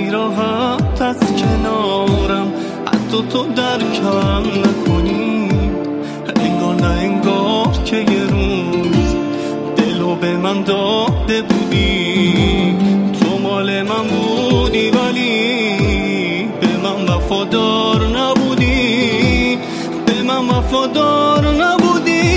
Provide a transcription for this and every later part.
راحت از کنارم، حتی تو درکم نکنی. انگار نه انگار که یه روز دلو به من داده بودی، تو مال من بودی ولی به من وفادار نبودی، به من وفادار نبودی.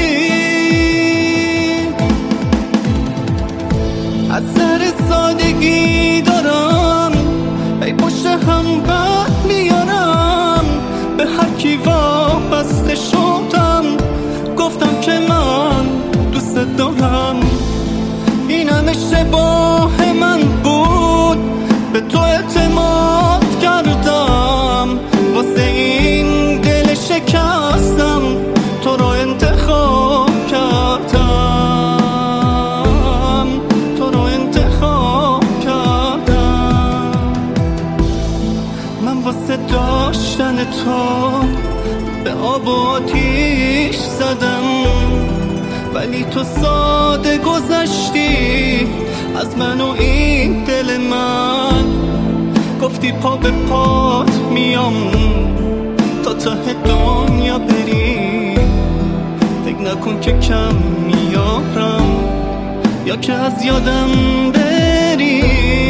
از سر سادگی دارم ای پشت هم بد میارم، به هر کی وابسته شدم گفتم که من دوست دارم. اینم اشتباه من بود، به تو اعتماد کردم، واسه این دل شکستم تو را انتخاب کردم، تو را انتخاب کردم. من واسه داشتن تو به آب و آتیش زدم، ولی تو ساده گذشتی از من و این دل من. گفتی پا به پات میام تا ته دنیا بری، فکر نکن که کم میارم یا که از یادم بری.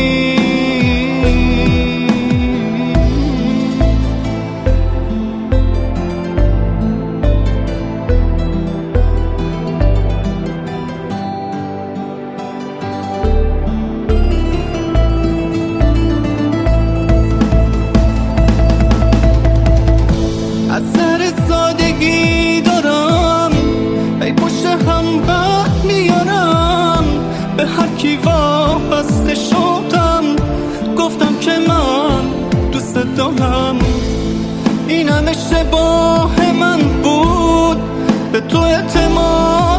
از سر سادگی دارم ای پشت هم بد میارم، به هر کی وابسته شدم گفتم که من دوست دارم. اینم اشتباه من بود، به تو اعتماد